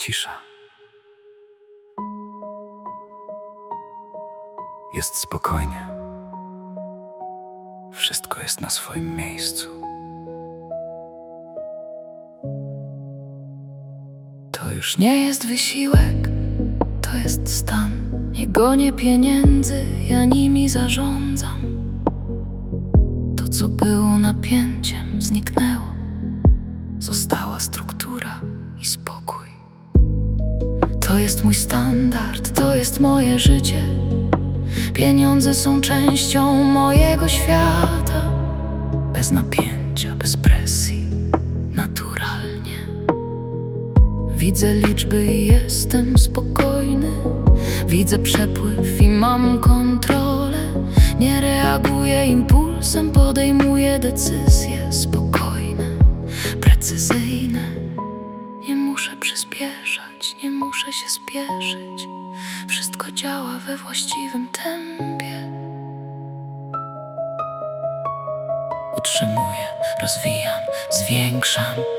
cisza. Jest spokojnie. Wszystko jest na swoim miejscu. To już nie jest wysiłek, to jest stan. Nie gonię pieniędzy, ja nimi zarządzam. To, co było napięciem, zniknęło. Została struktura i spokój. To jest mój standard, to jest moje życie. Pieniądze są częścią mojego świata. Bez napięcia, bez presji, naturalnie. Widzę liczby i jestem spokojny. Widzę przepływ i mam kontrolę. Nie reaguję impulsem, podejmuję decyzje spokojne, precyzyjne. Nie muszę przyspieszać, nie muszę się spieszyć. Wszystko działa we właściwym tempie. Utrzymuję, rozwijam, zwiększam.